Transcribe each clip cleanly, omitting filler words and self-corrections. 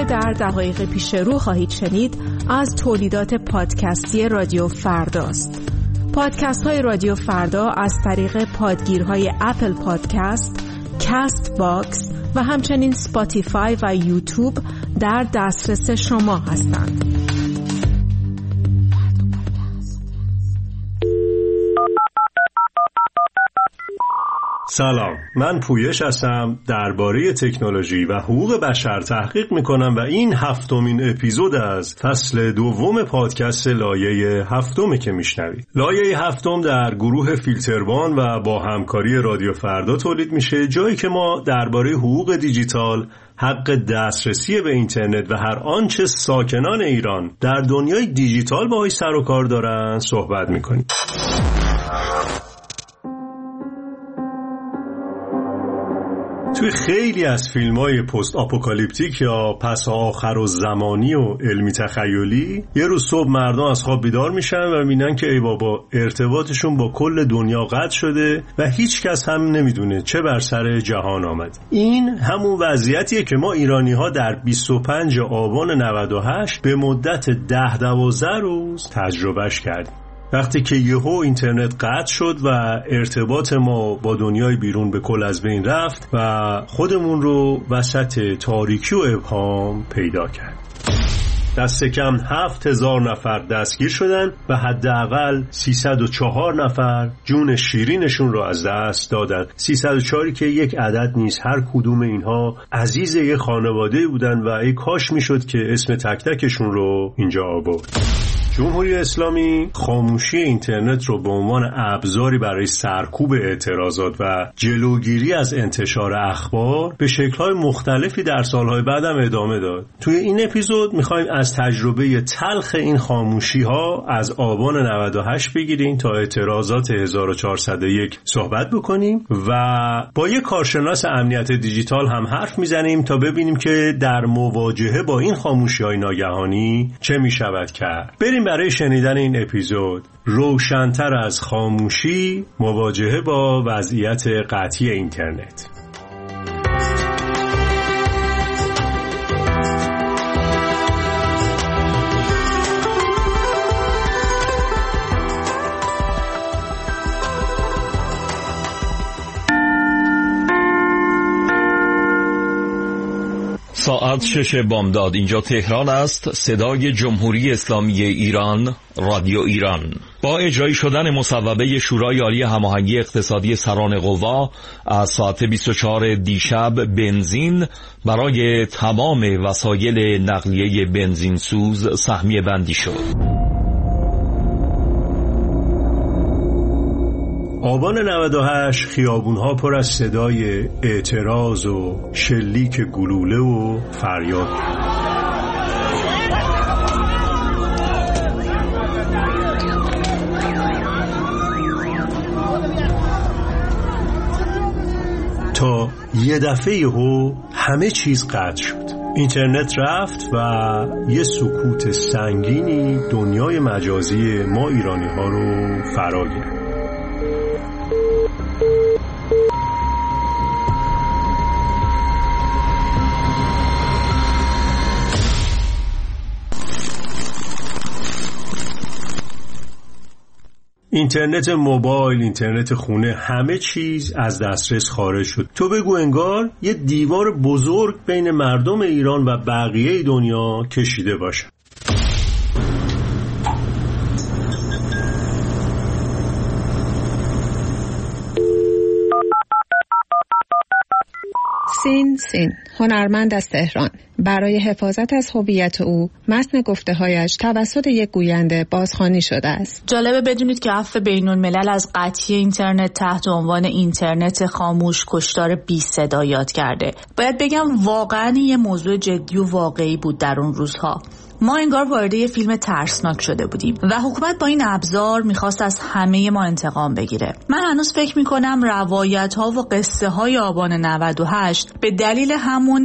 در دقایق پیش رو خواهید شنید از تولیدات پادکستی رادیو فرداست. پادکست های رادیو فردا از طریق پادگیرهای اپل پادکست، کست باکس و همچنین سپاتیفای و یوتیوب در دسترس شما هستند. سلام، من پویش هستم، درباره تکنولوژی و حقوق بشر تحقیق میکنم و این 7مین اپیزود از فصل دوم پادکست لایه 7 که میشنوید. لایه 7 در گروه فیلتروان و با همکاری رادیو فردا تولید میشه، جایی که ما درباره حقوق دیجیتال، حق دسترسی به اینترنت و هر آنچه ساکنان ایران در دنیای دیجیتال باهاش سر و کار دارن صحبت میکنیم. توی خیلی از فیلم‌های پست آپوکالیپتیک یا پس آخر و زمانی و علمی تخیلی، یه روز صبح مردم از خواب بیدار میشن و میبینن که ای بابا ارتباطشون با کل دنیا قطع شده و هیچ کس هم نمیدونه چه بر سر جهان آمد. این همون وضعیتیه که ما ایرانی‌ها در 25 آبان 98 به مدت 10-12 روز تجربهش کردیم. وقتی که یهو اینترنت قطع شد و ارتباط ما با دنیای بیرون به کل از بین رفت و خودمون رو وسط تاریکی و ابهام پیدا کرد. دست کم 7000 نفر دستگیر شدن و حداقل 304 نفر جون شیرینشون رو از دست دادن. 304 که یک عدد نیست، هر کدوم اینها عزیز یک خانواده بودن و ای کاش میشد که اسم تک تکشون رو اینجا آورد. جمهوری اسلامی خاموشی اینترنت رو به عنوان ابزاری برای سرکوب اعتراضات و جلوگیری از انتشار اخبار به شکل‌های مختلفی در سالهای بعدم ادامه داد. توی این اپیزود می‌خوایم از تجربه تلخ این خاموشی‌ها از آبان 98 بگیریم تا اعتراضات 1401 صحبت بکنیم و با یک کارشناس امنیت دیجیتال هم حرف میزنیم تا ببینیم که در مواجهه با این خاموشی‌های ناگهانی چه می‌شود کرد. بریم برای شنیدن این اپیزود روشن‌تر از خاموشی، مواجهه با وضعیت قطعی اینترنت. ساعت 6 بامداد، اینجا تهران است. صدای جمهوری اسلامی ایران، رادیو ایران. با اجرایی شدن مصوبه شورای عالی هماهنگی اقتصادی سران قوا از ساعت 24 دیشب بنزین برای تمام وسایل نقلیه بنزین سوز سهمیه بندی شد. آبان 98 خیابونها پر از صدای اعتراض و شلیک گلوله و فریاد. تا یه دفعه همه چیز قطع شد. اینترنت رفت و یه سکوت سنگینی دنیای مجازی ما ایرانی ها رو فرا گرفت. اینترنت موبایل، اینترنت خونه، همه چیز از دسترس خارج شد. تو بگو انگار یه دیوار بزرگ بین مردم ایران و بقیه دنیا کشیده باشه. سین هنرمند از تهران برای حفاظت از هویت او متن گفته‌هایش توسط یک گوینده بازخوانی شده است. جالبه بدونید که عفو بین‌الملل از قطعی اینترنت تحت عنوان اینترنت خاموش کشتار بی صدا یاد کرده. باید بگم واقعاً یه موضوع جدی و واقعی بود در اون روزها. ما انگار وارد یه فیلم ترسناک شده بودیم و حکومت با این ابزار میخواست از همه ما انتقام بگیره. من هنوز فکر میکنم روایت ها و قصه های آبان 98 به دلیل همون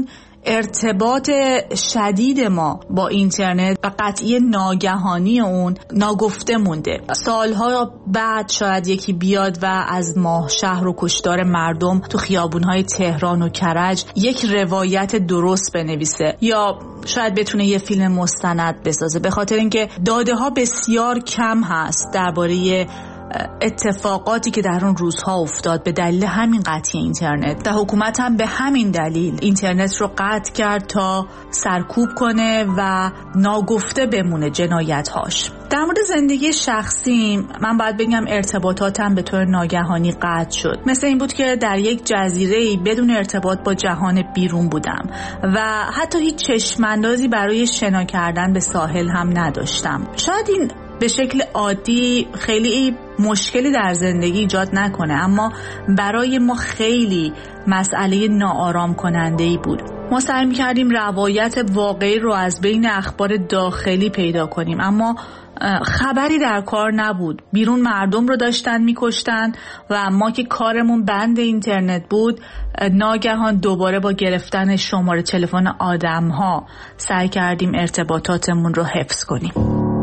ارتباط شدید ما با اینترنت و قطعی ناگهانی اون ناگفته مونده. سالها بعد شاید یکی بیاد و از ماه شهر و کشتار مردم تو خیابونهای تهران و کرج یک روایت درست بنویسه، یا شاید بتونه یه فیلم مستند بسازه، به خاطر اینکه داده ها بسیار کم هست درباره اتفاقاتی که در اون روزها افتاد به دلیل همین قطعی اینترنت. و حکومت هم به همین دلیل اینترنت رو قطع کرد تا سرکوب کنه و ناگفته بمونه جنایت‌هاش. در مورد زندگی شخصیم من باید بگم ارتباطاتم به طور ناگهانی قطع شد. مثل این بود که در یک جزیره‌ای بدون ارتباط با جهان بیرون بودم و حتی هیچ چشم‌اندازی برای شنا کردن به ساحل هم نداشتم. شاید این به شکل عادی خیلی مشکلی در زندگی ایجاد نکنه، اما برای ما خیلی مسئله ناآرام کننده‌ای بود. ما سعی می‌کردیم روایت واقعی رو از بین اخبار داخلی پیدا کنیم، اما خبری در کار نبود. بیرون مردم رو داشتن می‌کشتن و ما که کارمون بند اینترنت بود، ناگهان دوباره با گرفتن شماره تلفن آدم‌ها سعی کردیم ارتباطاتمون رو حفظ کنیم.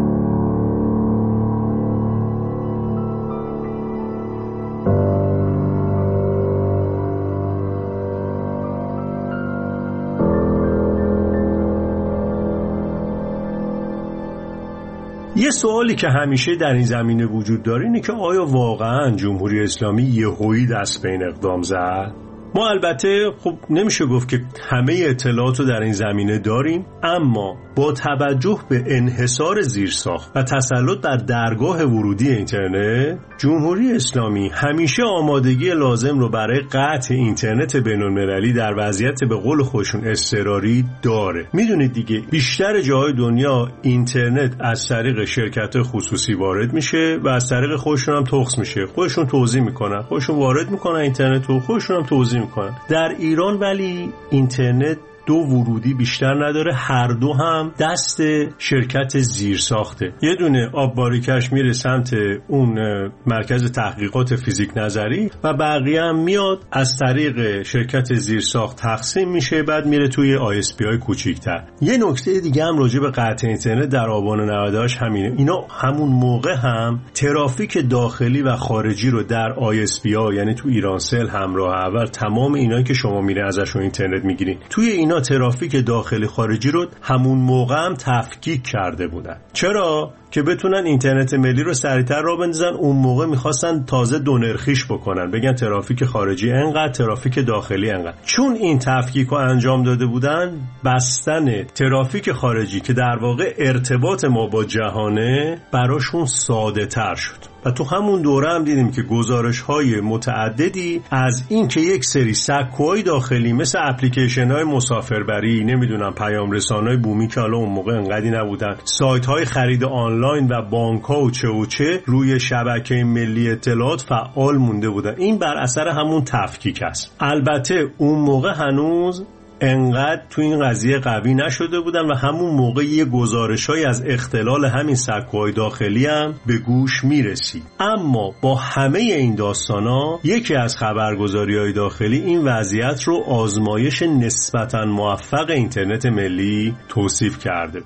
یه سوالی که همیشه در این زمینه وجود داره اینه که آیا واقعا جمهوری اسلامی یهویی دست به این اقدام زد؟ ما البته خب نمیشه گفت که همه اطلاعات رو در این زمینه داریم، اما با توجه به انحصار زیرساخت و تسلط بر درگاه ورودی اینترنت، جمهوری اسلامی همیشه آمادگی لازم رو برای قطع اینترنت بین‌المللی در وضعیت به قول خودشون اضطراری داره. میدونید دیگه بیشتر جاهای دنیا اینترنت از طریق شرکت‌های خصوصی وارد میشه و از طریق خودشون هم تخص میشه. خودشون توزیع میکنن، خودشون وارد میکنن اینترنت رو، خودشون هم توزیع میکنن. در ایران ولی اینترنت دو ورودی بیشتر نداره، هر دو هم دست شرکت زیرساخته. یه دونه آب باریکش میره سمت اون مرکز تحقیقات فیزیک نظری و بقیه هم میاد از طریق شرکت زیرساخت تقسیم میشه، بعد میره توی ISP های کوچیک‌تر. یه نکته دیگه هم راجع به قطع اینترنت در آبان 98 همینه. اینا همون موقع هم ترافیک داخلی و خارجی رو در ISP ها، یعنی تو ایرانسل، همراه اول، تمام اینا که شما میره ازشون اینترنت میگیرین، توی اینا ترافیک داخلی خارجی رو همون موقع هم تفکیک کرده بودن. چرا؟ که بتونن اینترنت ملی رو سریعتر راه بندازن. اون موقع میخواستن تازه دونرخیش بکنن، بگن ترافیک خارجی انقدر، ترافیک داخلی انقدر. چون این تفکیک رو انجام داده بودن، بستن ترافیک خارجی که در واقع ارتباط ما با جهانه براشون ساده تر شد. و تو همون دوره هم دیدیم که گزارش‌های متعددی از این که یک سری سکوهای داخلی مثل اپلیکیشن‌های مسافربری، نمیدونم پیام رسان‌های بومی که حالا اون موقع انقدی نبودن، سایت‌های خرید آنلاین و بانک‌ها و چه روی شبکه ملی اطلاعات فعال مونده بودن. این بر اثر همون تفکیک است. البته اون موقع هنوز انقدر تو این قضیه قوی نشده بودن و همون موقع یه گزارش‌های از اختلال همین سکوهای داخلی هم به گوش میرسید. اما با همه این داستانا، یکی از خبرگزاری‌های داخلی این وضعیت رو آزمایش نسبتاً موفق اینترنت ملی توصیف کرده.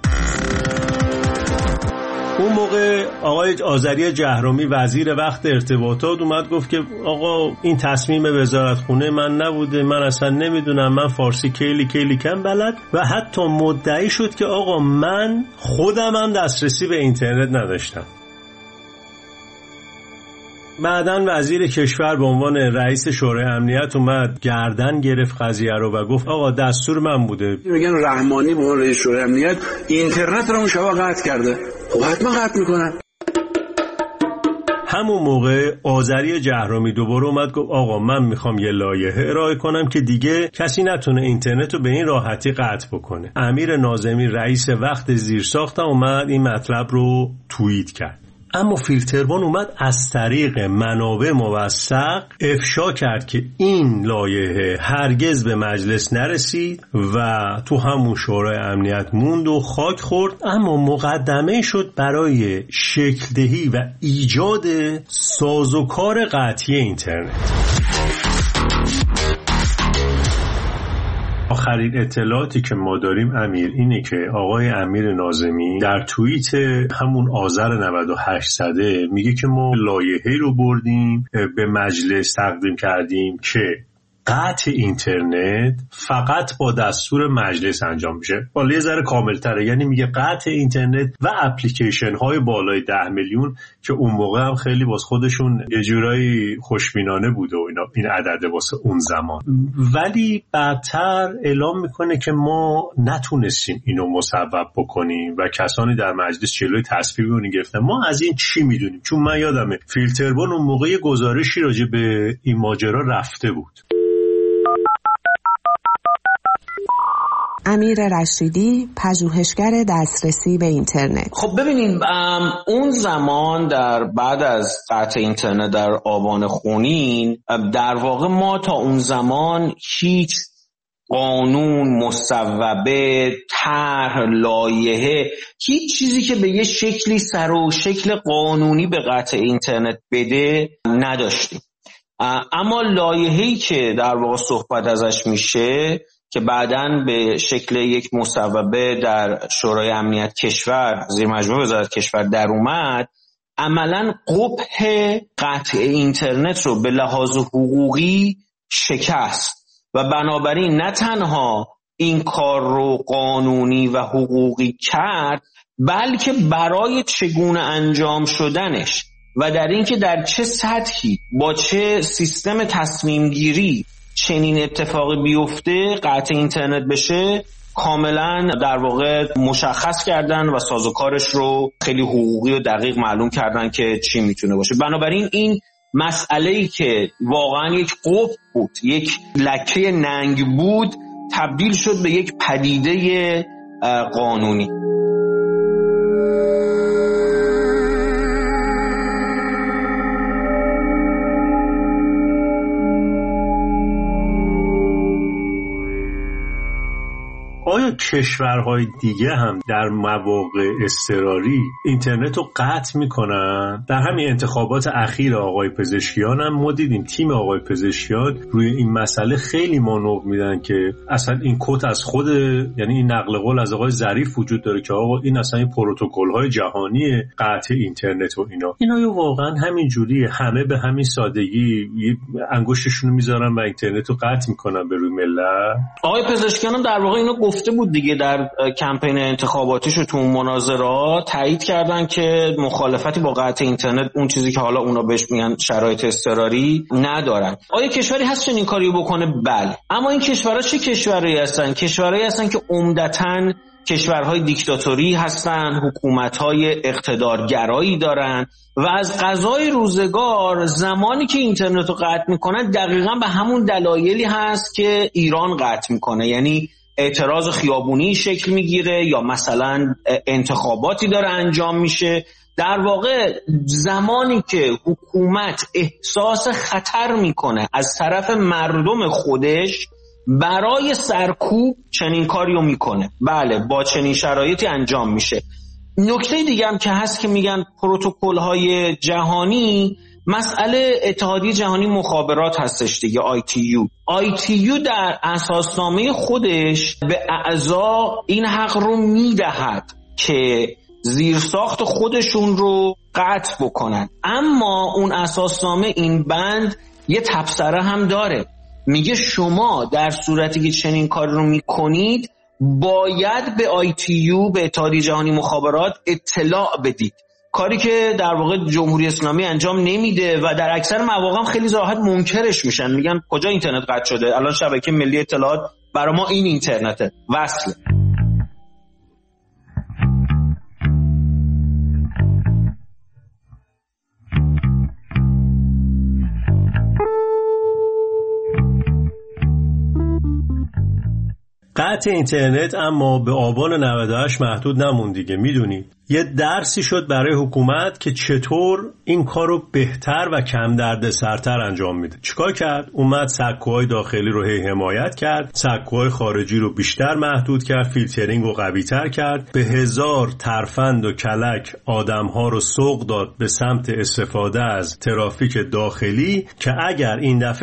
اون موقع آقای آذری جهرمی وزیر وقت ارتباطات اومد گفت که آقا این تصمیم وزارتخونه من نبوده، من اصلا نمیدونم، من فارسی کلی کم بلد، و حتی مدعی شد که آقا من خودم هم دسترسی به اینترنت نداشتم. بعدن وزیر کشور به عنوان رئیس شورای امنیت اومد گردن گرفت قضیه رو و گفت آقا دستور من بوده. میگن رحمانی به عنوان رئیس شورای امنیت اینترنت رو شبا قطع کرده، خب حتما قطع میکنن. همون موقع آذری جهرمی دوباره اومد گفت آقا من میخوام یه لایحه ارائه کنم که دیگه کسی نتونه اینترنت رو به این راحتی قطع بکنه. امیر ناظمی رئیس وقت زیرساخت اومد این مطلب رو توییت کرد. اما فیلتروان اومد از طریق منابع موثق افشا کرد که این لایحه هرگز به مجلس نرسید و تو همون شورای امنیت موند و خاک خورد، اما مقدمه شد برای شکل‌دهی و ایجاد سازوکار قطعی اینترنت. آخرین اطلاعاتی که ما داریم امیر اینه که آقای امیر ناظمی در توییت همون آذر 98 زده میگه که ما لایحه‌ای رو بردیم به مجلس تقدیم کردیم که قطع اینترنت فقط با دستور مجلس انجام میشه. حالا یه ذره کامل‌تره، یعنی میگه قطع اینترنت و اپلیکیشن های بالای 10 میلیون که اون موقع هم خیلی واسه خودشون یه جورایی خوشبینانه بوده و اینا این عدده واسه اون زمان، ولی بعدتر اعلام میکنه که ما نتونستیم اینو مصوب بکنیم و کسانی در مجلس جلوی تصویب اون گرفتن. ما از این چی میدونیم؟ چون من یادمه فیلتربون اون موقع گزارشی راجع به این ماجرا رفته بود. امیر رشیدی، پژوهشگر دسترسی به اینترنت. خب ببینید اون زمان در بعد از قطع اینترنت در آبان خونین در واقع ما تا اون زمان هیچ قانون، مصوبه، طرح، لایحه، هیچ چیزی که به یه شکلی سر و شکل قانونی به قطع اینترنت بده نداشتیم. اما لایحه‌ای که در واقع صحبت ازش میشه که بعداً به شکل یک مصوبه در شورای امنیت کشور زیر مجموعه وزارت کشور در اومد، عملاً قبح قطع اینترنت رو به لحاظ حقوقی شکست و بنابراین نه تنها این کار رو قانونی و حقوقی کرد، بلکه برای چگونه انجام شدنش و در اینکه در چه سطحی با چه سیستم تصمیم گیری چنین اتفاقی بیفته قطع اینترنت بشه کاملا در واقع مشخص کردن و سازوکارش رو خیلی حقوقی و دقیق معلوم کردن که چی میتونه باشه. بنابراین این مسئله‌ای که واقعا یک قبح بود، یک لکه ننگ بود، تبدیل شد به یک پدیده قانونی. آیا کشورهای دیگه هم در مواقع اضطراری اینترنت رو قطع میکنن؟ در همین انتخابات اخیر آقای پزشکیان هم ما دیدیم تیم آقای پزشکیان روی این مسئله خیلی مانور میدن که اصلا این کد از خود، یعنی این نقل قول از آقای ظریف وجود داره که آقا این اصلا این پروتکل‌های جهانی قطع اینترنت و اینا واقعا همین جوریه، همه به همین سادگی انگشتشون رو میذارن و اینترنت رو قطع میکنن به روی ملت. آقای پزشکیان هم در واقع اینو گفته بود دیگه، در کمپین انتخاباتیش و تو مناظرات تایید کردن که مخالفتی با قطع اینترنت، اون چیزی که حالا اونا بهش میگن شرایط اضطراری، ندارن. آیا کشوری هست چنین کاری بکنه؟ بله. اما این کشورها چه کشورهایی هستن؟ کشورهایی هستن که عمدتاً کشورهای دیکتاتوری هستن، حکومت‌های اقتدارگرایی دارن و از قضای روزگار زمانی که اینترنت رو قطع میکنن دقیقاً به همون دلایلی هست که ایران قطع میکنه، یعنی اعتراض خیابونی شکل میگیره یا مثلا انتخاباتی داره انجام میشه. در واقع زمانی که حکومت احساس خطر میکنه از طرف مردم خودش برای سرکوب چنین کاریو میکنه. بله، با چنین شرایطی انجام میشه. نکته دیگه هم که هست که میگن پروتکل‌های جهانی، مسئله اتحادیه جهانی مخابرات هستش دیگه، ITU در اساسنامه خودش به اعضا این حق رو میدهد که زیرساخت خودشون رو قطع بکنن، اما اون اساسنامه این بند یه تبصره هم داره، میگه شما در صورتی که چنین کار رو میکنید باید به ITU، به اتحادیه جهانی مخابرات اطلاع بدید، کاری که در واقع جمهوری اسلامی انجام نمیده و در اکثر مواقع هم خیلی راحت منکرش میشن، میگن کجا اینترنت قطع شده، الان شبکه ملی اطلاعات برای ما این اینترنته وصله. قطع اینترنت اما به آبان 98 محدود نموند دیگه. میدونید یه درسی شد برای حکومت که چطور این کار رو بهتر و کم دردسرتر انجام میده. چیکار کرد؟ اومد سکوهای داخلی رو حمایت کرد، سکوهای خارجی رو بیشتر محدود کرد، فیلترینگ رو قوی‌تر کرد، به 1000 ترفند و کلک آدم‌ها رو سوق داد به سمت استفاده از ترافیک داخلی که اگر این دفعه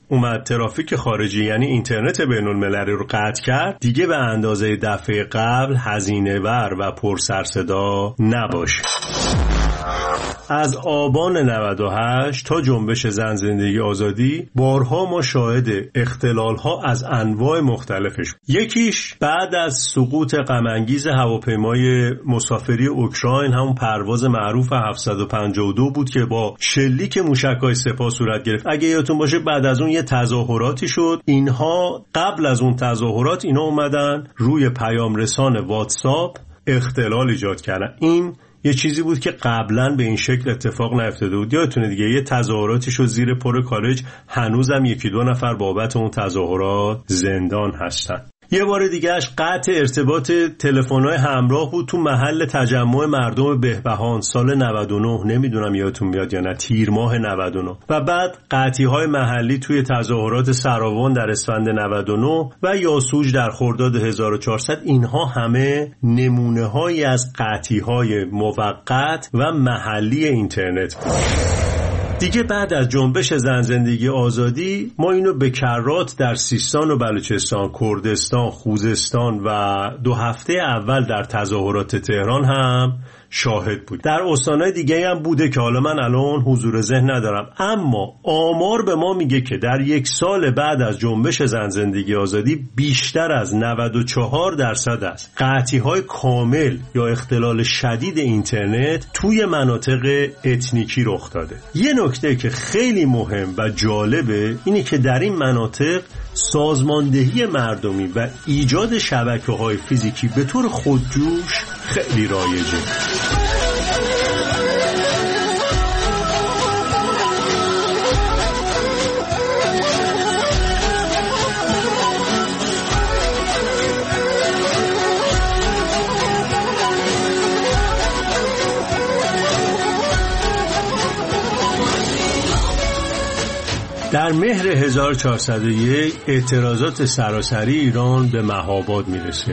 اومد ترافیک خارجی یعنی اینترنت بین‌المللی رو قطع کرد، دیگه به اندازه دفعه قبل هزینه‌ور و پر سر صدا نباشه. از آبان 98 تا جنبش زن زندگی آزادی بارها ما شاهد اختلال‌ها از انواع مختلفش. یکیش بعد از سقوط غم‌انگیز هواپیمای مسافری اوکراین، همون پرواز معروف 752 بود که با شلیک موشک‌های سپاه صورت گرفت. اگه یادتون باشه بعد از اون یه تظاهراتی شد. اینها قبل از اون تظاهرات اینا اومدن روی پیام رسان واتساپ اختلال ایجاد کردن. این یه چیزی بود که قبلا به این شکل اتفاق نیفتاده بود. یادتونه دیگه یه تظاهراتی شد زیر پر کالج، هنوزم 1-2 نفر بابت اون تظاهرات زندان هستن. یه بار دیگهش قطع ارتباط تلفن‌های همراه بود تو محل تجمع مردم بهبهان سال 99، نمیدونم یادتون میاد یا نه، تیر ماه 99. و بعد قطعی‌های محلی توی تظاهرات سراوان در اسفند 99 و یاسوج در خرداد 1400. اینها همه نمونه‌هایی از قطعی‌های موقت و محلی اینترنت بود. دیگه بعد از جنبش زن زندگی آزادی ما اینو به کرات در سیستان و بلوچستان، کردستان، خوزستان و 2 هفته اول در تظاهرات تهران هم شاهد بود. در استانهای دیگه هم بوده که حالا من الان حضور ذهن ندارم، اما آمار به ما میگه که در 1 سال بعد از جنبش زن زندگی آزادی بیشتر از 94% از قطعی‌های کامل یا اختلال شدید اینترنت توی مناطق اتنیکی رخ داده. یه نکته که خیلی مهم و جالبه اینه که در این مناطق سازماندهی مردمی و ایجاد شبکه‌های فیزیکی به طور خودجوش خیلی رایجه. در مهر 1401 اعتراضات سراسری ایران به مهاباد میرسه.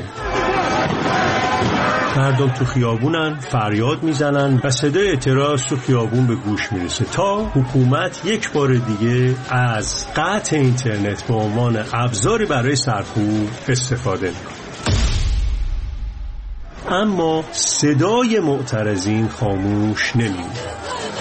مردم تو خیابونن، فریاد میزنن و صدای اعتراض تو خیابون به گوش میرسه تا حکومت یک بار دیگه از قطع اینترنت به عنوان ابزاری برای سرکوب استفاده میکنه. اما صدای معترضین خاموش نمیمونه.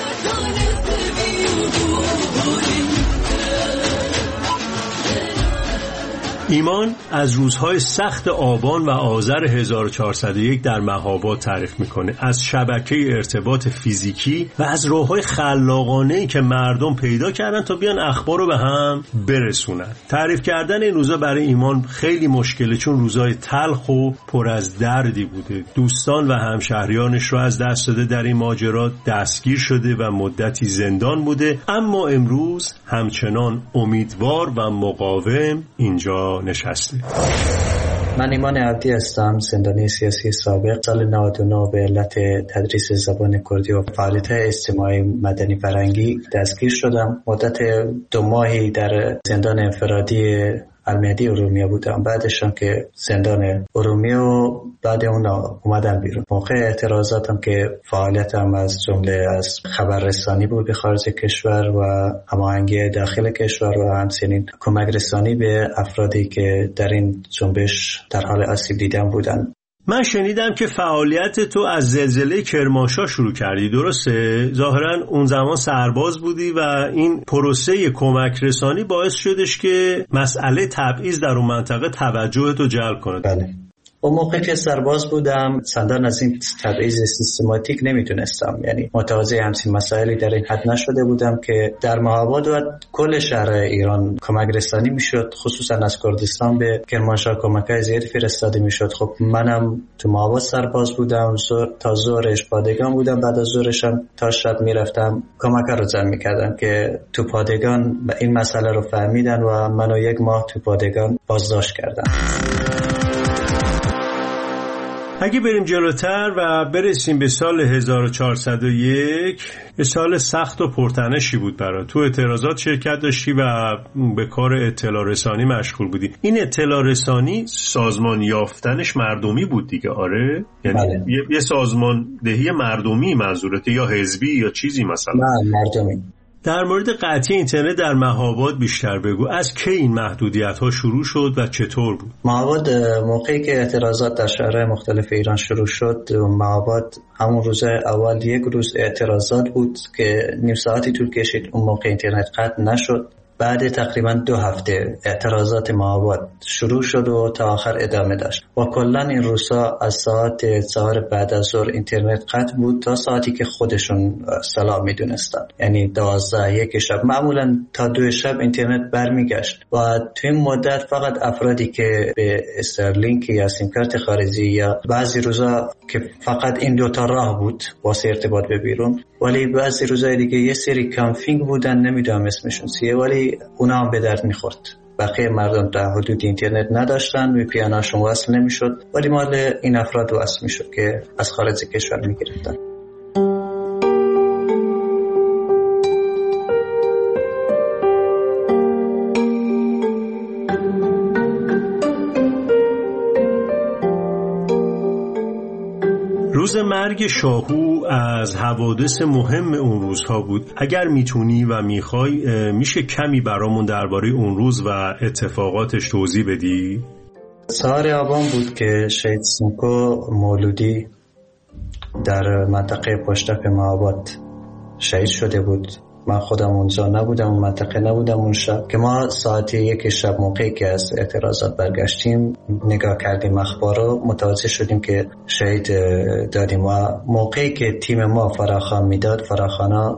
ایمان از روزهای سخت آبان و آذر 1401 در مهاباد تعریف میکنه، از شبکه ارتباط فیزیکی و از راههای خلاقانه‌ای که مردم پیدا کردن تا بیان اخبار رو به هم برسونن. تعریف کردن این روزا برای ایمان خیلی مشکله، چون روزهای تلخ و پر از دردی بوده. دوستان و همشهریانش رو از دست داده، در این ماجرا دستگیر شده و مدتی زندان بوده، اما امروز همچنان امیدوار و مقاوم اینجا نشسته. من ایمان عبدی هستم، زندانی سیاسی سابق. سال 99 به علت تدریس زبان کردی و فعالیت اجتماعی مدنی فرهنگی دستگیر شدم. مدت 2 ماهی در زندان انفرادی المهدی ارومیه بودم. بعدشم که زندان ارومیه و بعد اون اومدم بیرون. موقع اعتراضاتم که فعالیتم از جمله از خبررسانی بود به خارج کشور و هماهنگی داخل کشور و همچنین کمک رسانی به افرادی که در این جنبش در حال آسیب دیدن بودن. من شنیدم که فعالیت تو از زلزله کرمانشاه شروع کردی، درسته؟ ظاهرا اون زمان سرباز بودی و این پروسه کمک رسانی باعث شدش که مسئله تبعیض در اون منطقه توجهتو جلب کنه. بله. اون موقع که سرباز بودم چندان از این تبعیض سیستماتیک نمیتونستم، یعنی متوجه همچین مسائلی در این حد نشده بودم که در مهاباد و کل شهر ایران کمک رسانی میشد، خصوصا از کردستان به کرمانشاه کمک‌های زیادی فرستاده میشد. خب منم تو مهاباد سرباز بودم، تا ظهرش پادگان بودم، بعد از ظهرشم تا شب میرفتم کمک‌ها رو جمع میکردم که تو پادگان این مسئله رو فهمیدن و منو 1 ماه تو پادگان بازداشت کردن. اگه بریم جلوتر و برسیم به سال 1401، یه سال سخت و پرتنشی بود برای تو. اعتراضات شرکت داشتی و به کار اطلاع رسانی مشغول بودی. این اطلاع رسانی سازمان یافتنش مردمی بود دیگه، آره؟ یعنی بله. یه سازماندهی مردمی منظورته یا حزبی یا چیزی مثلا؟ نه، مردمی. در مورد قطعی اینترنت در مهاباد بیشتر بگو. از کی این محدودیت‌ها شروع شد و چطور بود؟ مهاباد موقعی که اعتراضات در شهرهای مختلف ایران شروع شد، مهاباد همون روز اول یک روز اعتراضات بود که نیم ساعتی طول کشید. اون موقع اینترنت قطع نشد. بعد تقریبا 2 هفته اعتراضات مهاباد شروع شد و تا آخر ادامه داشت و کلا این روزها از ساعت 4 بعد از ظهر اینترنت قطع بود تا ساعتی که خودشون صلاح میدونستن، یعنی 12-1 شب. معمولا تا 2 شب اینترنت برمیگشت و توی این مدت فقط افرادی که به استرلینک یا سیم کارت خارجی یا بعضی روزا که فقط این 2 تا راه بود واسه ارتباط به بیرون، ولی بعضی روزای دیگه یه سری کانفیگ بودن، نمیدونم اسمشون چیه، ولی اونا هم به درد میخورد. بقیه مردم در حدود اینترنت نداشتن، وی پی اناشون وصل نمیشد، ولی مال این افراد وصل میشد که از خارج کشور میگرفتن. روز مرگ شاهو از حوادث مهم اون روزها بود. اگر میتونی و میخوای میشه کمی برامون درباره اون روز و اتفاقاتش توضیح بدی؟ 4 آبان بود که شهید سمکو مولودی در منطقه پشتپ مهاباد شهید شده بود. من خودم اونجا نبودم، اون منطقه نبودم اون شب که ما ساعت 1 شب موقعی که از اعتراضات برگشتیم نگاه کردیم اخبار رو، متوجه شدیم که شهید دادیم و موقعی که تیم ما فراخوان میداد، فراخوانا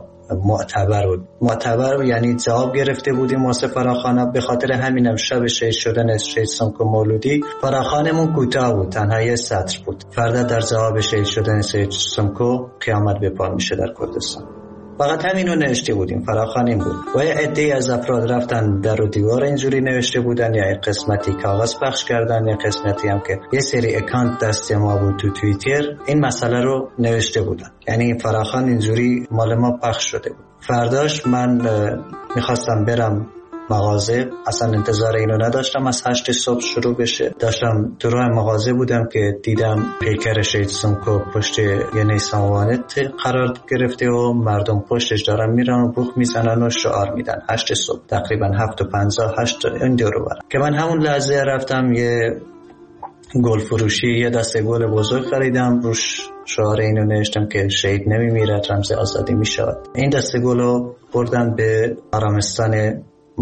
معتبر یعنی جواب گرفته بودیم واسه فراخوانا. به خاطر همینم شب شهید شدن شهید سمکو مولودی فراخوانمون کوتاه بود، تنها 1 سطر بود. فردا در جواب شهید شدن شهید سمکو قیامت به پا میشه در کردستان. فقط همینو نوشته بودیم، فراخوانیم بود و یه عده‌ای از افراد رفتن در و دیوار اینجوری نوشته بودن، یا قسمتی کاغذ پخش کردن، یا قسمتی هم که یه سری اکانت دست ما بود تو توییتر این مسئله رو نوشته بودن، یعنی فراخوان اینجوری مال ما پخش شده بود. فرداش من میخواستم برم مغازه، اصلا انتظار اینو نداشتم از 8 صبح شروع بشه. داشتم تو راه مغازه بودم که دیدم پیکر شهید سمکو پشت یه نیسان وانت قرار گرفته و مردم پشتش دارن میرن و بوق میزنن و شعار میدن. 8 صبح تقریبا 7:50 این دورو برم که من همون لحظه رفتم یه گل فروشی، یه دسته گل بزرگ خریدم، روش شعار اینو نوشتم که شهید نمیمیرد، رمز آزادی میشود. این دسته گلو بردن به آرامستان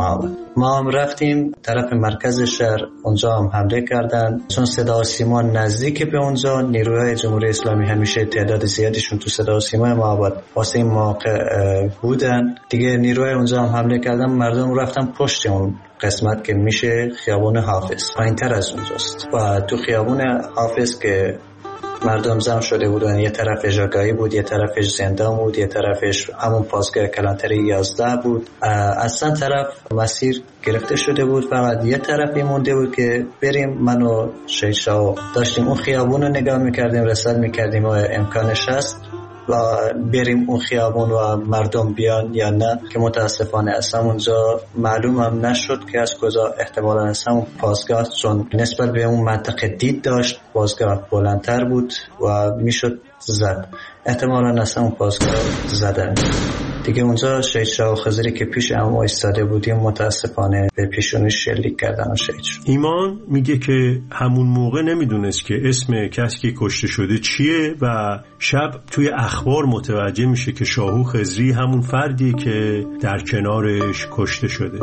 ما هم رفتیم طرف مرکز شهر، اونجا هم حمله کردن. چون صدا و سیما نزدیک به اونجا، نیروهای جمهوری اسلامی همیشه تعداد زیادیشون تو صدا و سیما مهاباد واسه این موقع بودن دیگه. نیروهای اونجا هم حمله کردن، مردم رفتن پشت اون قسمت که میشه خیابون حافظ، پایین‌تر از اونجاست و تو خیابون حافظ که مردم جمع شده بودن، یه طرف جاگاهی بود، یه طرفش زندان بود، یه طرفش همون پاسگاه کلانتری 11 بود. از چند طرف مسیر گرفته شده بود، فقط یه طرفی مونده بود که بریم. من و شیشا داشتیم اون خیابون رو نگاه میکردیم، رصد میکردیم و امکانش هست و بریم اون خیابون و مردم بیان یا نه، که متاسفانه اصلا اونجا معلوم هم نشد که از کجا. احتمالا اصلا اون پاسگاه چون نسبت به اون منطقه دید داشت، پاسگاه بلندتر بود و میشد زد، احتمالا اصلا اون پاسگاه زدن دیگه. اونجا شهید شاه خضری که پیش ما ایستاده بودیم متاسفانه به پیشونش شلیک کردن و شهید شد. ایمان میگه که همون موقع نمیدونست که اسم کسی که کشته شده چیه و شب توی اخبار متوجه میشه که شاهو خضری همون فردیه که در کنارش کشته شده.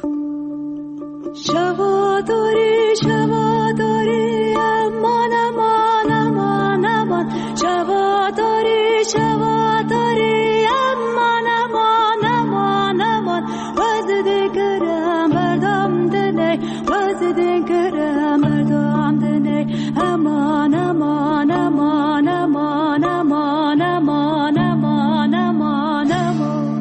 شواداری شواداری امان امان امان امان، شواداری شواداری امان امان امان امان، وزد کرم بردم دنی، وزد کرم بردم دنی، امان امان امان امان امان امان امان امان امان.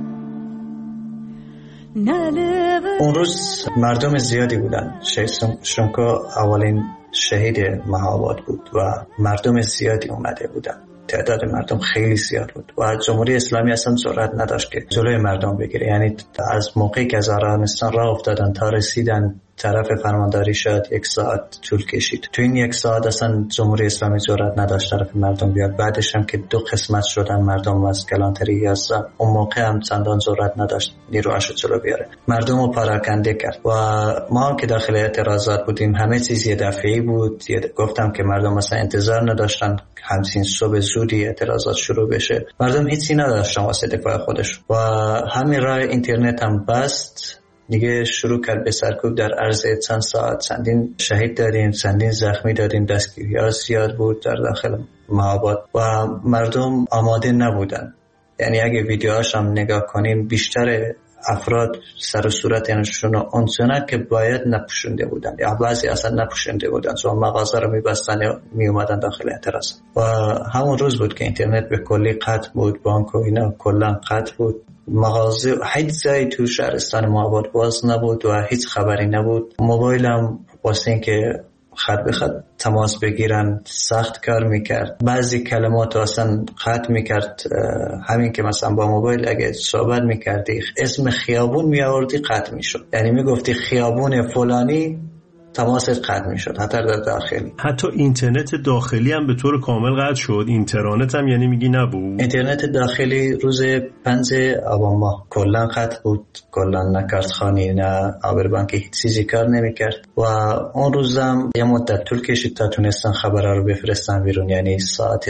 اون روز مردم زیادی بودن. شهید سمکو اولین شهید مهاباد بود و مردم زیادی اومده بودن، تعداد مردم خیلی زیاد بود و جمهوری اسلامی اصلا جرئت نداشت که جلوی مردم بگیره. یعنی از موقعی که از افغانستان راه افتادن تا رسیدن طرف فرمانداری شاید 1 ساعت طول کشید. تو این 1 ساعت اصلا جمهوری اسلامی جرئت نداشت طرف مردم بیاد. بعدش هم که 2 قسمت شدن مردم از کلانتری 11، اون موقع هم چندان جرئت نداشت نیروهاشو جلو بیاره. مردم رو پراکنده کرد و ما هم که داخل اعتراضات بودیم همه چیز یه دفعه‌ای بود. گفتم که مردم مثلا انتظار نداشتن همچین صبح زودی اعتراضات شروع بشه. مردم هیچی نداشتن واسه دفاع خودش و همین راه اینترنت هم بست دیگه. شروع کرد به سرکوب در عرض چند ساعت. چندین شهید دادیم، چندین زخمی دادیم، دستگیری‌ها زیاد بود در داخل معابد و مردم آماده نبودن. یعنی اگه ویدیوهاش هم نگاه کنیم بیشتر افراد سر و صورتشون اونچنان که باید نپوشونده بودن یا بعضی اصلا نپوشونده بودن، چون مغازه رو میبستن یا میومدن داخل اعتراض. و همون روز بود که اینترنت به کلی قطع بود، بانک و اینا کلا قطع بود، مغازه هیچ جایی تو شهرستان معابد باز نبود و هیچ خبری نبود. موبایلم واسه این که خط به خط تماس بگیرن سخت کار میکرد. بعضی کلمات اصلا قطع میکرد. همین که مثلا با موبایل اگه صحبت میکردی اسم خیابون میآوردی قطع میشد. یعنی میگفتی خیابون فلانی تماس قطع میشد حتی در داخلی. حتی اینترنت داخلی هم به طور کامل قطع شد. اینترنت هم یعنی میگی نبود؟ اینترنت داخلی روز 5 آبان ماه کلا قطع بود. کلا نه کارتخانی نه آبربانکی هیچ چیزی کار نمیکرد و اون روزم یه مدت طول کشید تا تونستن خبرها رو بفرستن بیرون. یعنی ساعت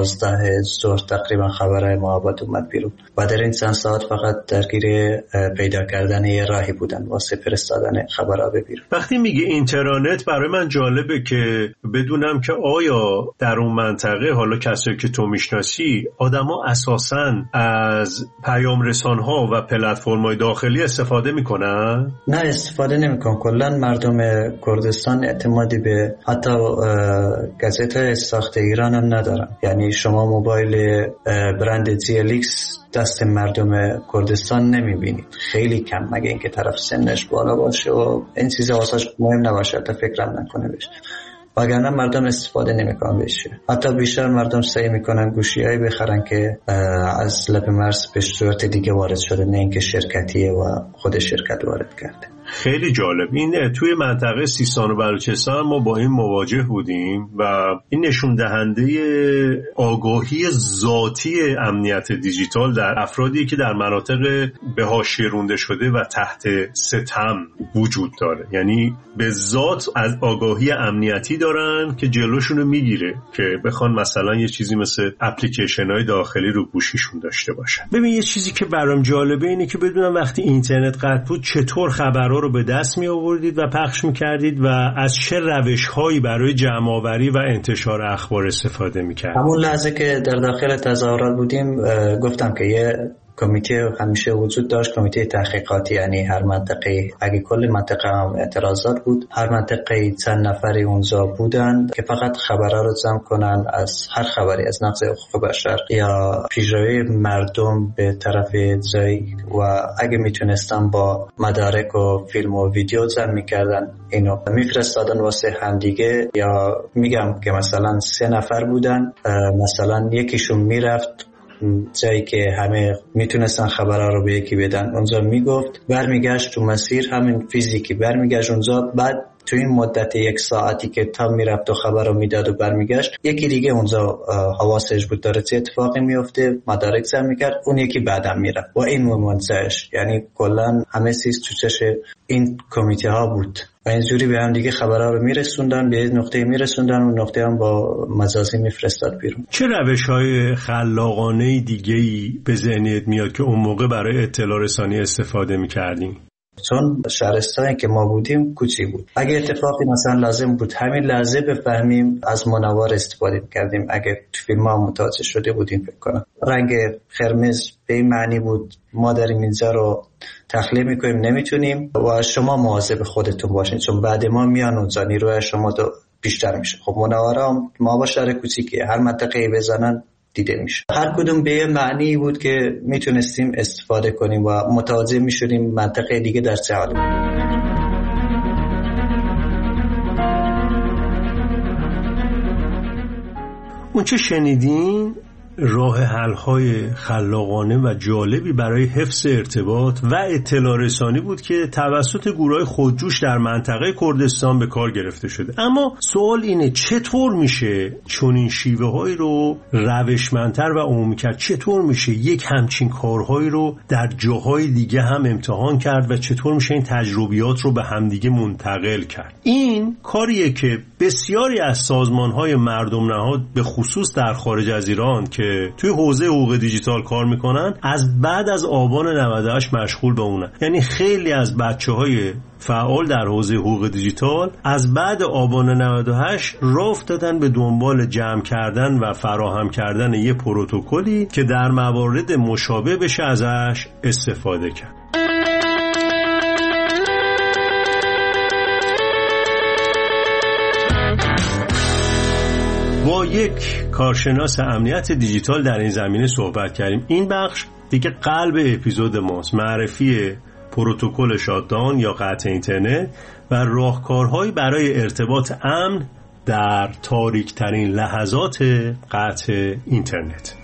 12 ظهر تقریبا خبرهای معابد اومد بیرون و در این چند ساعت فقط درگیر پیدا کردن یه راهی بودن واسه فرستادن خبرها بیرون. وقتی میگی اینترنت برای من جالبه که بدونم که آیا در اون منطقه حالا کسایی که تو میشناسی آدما اساساً از پیام رسان‌ها و پلتفرم‌های داخلی استفاده میکنن؟ نه استفاده نمیکنن. کلا مردم کردستان اعتمادی به حتی گازت‌های ساخت ایران هم ندارن. یعنی شما موبایل برند GLX دست مردم کردستان نمیبینید، خیلی کم، مگه اینکه طرف سنش بالا باشه و این چیزا واسش مهم نباشه تا فکرم نکنه بشه، وگرنه مردم استفاده نمیکنن بشه. حتی بیشتر مردم سعی میکنن گوشیایی بخرن که از لب مرز به صورت دیگه وارد شده، نه اینکه شرکتیه و خود شرکت وارد کرده. خیلی جالب. این توی منطقه سیستان و بلوچستان ما با این مواجه بودیم و این نشون دهنده آگاهی ذاتی امنیت دیجیتال در افرادی که در مناطق به حاشیه رونده شده و تحت ستم وجود داره. یعنی به ذات از آگاهی امنیتی دارن که جلوشونو میگیره که بخوان مثلا یه چیزی مثل اپلیکیشن‌های داخلی رو گوشیشون داشته باشن. ببین یه چیزی که برام جالبه اینه که بدونم وقتی اینترنت قطع بود چطور خبرها رو به دست می آوردید و پخش می کردید و از چه روش‌هایی برای جمع‌آوری و انتشار اخبار استفاده می کردید؟ همون لحظه که در داخل تظاهرات بودیم گفتم که یه کمیته همیشه وجود داشت، کمیته تحقیقاتی. یعنی هر منطقه، اگه کل منطقه هم اعتراضات بود، هر منطقه چند نفری اونجا بودن که فقط خبرها رو جمع کنن از هر خبری، از نقض حقوق بشر یا پیشروی مردم به طرف جایی، و اگه میتونستن با مدارک و فیلم و ویدیو جمع میکردن، اینو میفرستادن واسه هم دیگه. یا میگم که مثلا 3 نفر بودن، مثلا یکیشون میرفت جایی که همه میتونستن خبرها رو به یکی بدن، اونجا میگفت، برمیگشت تو مسیر همین فیزیکی برمیگشت اونجا. بعد تو این مدت 1 ساعتی که تا میرفت و خبر رو میداد و برمیگشت، یکی دیگه اونجا حواسش بود داره چه اتفاقی میفته، مدارک جمع میکرد، اون یکی بعدم میرفت و این منتظرش. یعنی کلا همه چیز تو چش این کمیته ها بود و اینجوری به هم دیگه خبرها رو میرسوندن، به نقطه میرسوندن و نقطه هم با مجازی میفرستاد بیرون. چه روش‌های خلاقانه دیگه‌ای به ذهنت میاد که اون موقع برای اطلاع رسانی استفاده میکردیم؟ چون شهرستانی که ما بودیم کوچیک بود، اگه اتفاقی مثلا لازم بود همین لحظه بفهمیم، از منور استفاده کردیم. اگه تو فیلم ها متوجه شده بودیم، فکر کنم رنگ قرمز به این معنی بود ما داریم اینجا رو تخلیه میکنیم، نمیتونیم و شما مواظب خودتون باشین، چون بعد ما میان اونجا نیروی شما دو بیشتر میشه. خب منوره هم ما با شهر کوچیکه، هر منطقه بزنن دیده میشه. هر کدوم به معنی بود که میتونستیم استفاده کنیم و متوجه میشدیم منطقه دیگه در چه حالی. اون چه شنیدین راه حل‌های خلاقانه و جالبی برای حفظ ارتباط و اطلاع رسانی بود که توسط گروه‌های خودجوش در منطقه کردستان به کار گرفته شده. اما سوال اینه چطور میشه چنین شیوه‌هایی رو روشمندتر و عمومی کرد؟ چطور میشه یک همچین کارهایی رو در جاهای دیگه هم امتحان کرد و چطور میشه این تجربیات رو به همدیگه منتقل کرد؟ این کاریه که بسیاری از سازمان‌های مردم نهاد به خصوص در خارج از ایران که توی حوزه حقوق دیجیتال کار میکنن از بعد از آبان 98 مشغول به اونن. یعنی خیلی از بچه‌های فعال در حوزه حقوق دیجیتال از بعد آبان 98 راه افتادن به دنبال جمع کردن و فراهم کردن یه پروتکلی که در موارد مشابه بشه ازش استفاده کرد. با یک کارشناس امنیت دیجیتال در این زمینه صحبت کردیم. این بخش دیگه قلب اپیزود ماست، معرفی پروتکل شاتداون یا قطع اینترنت و راهکارهایی برای ارتباط امن در تاریک ترین لحظات قطع اینترنت.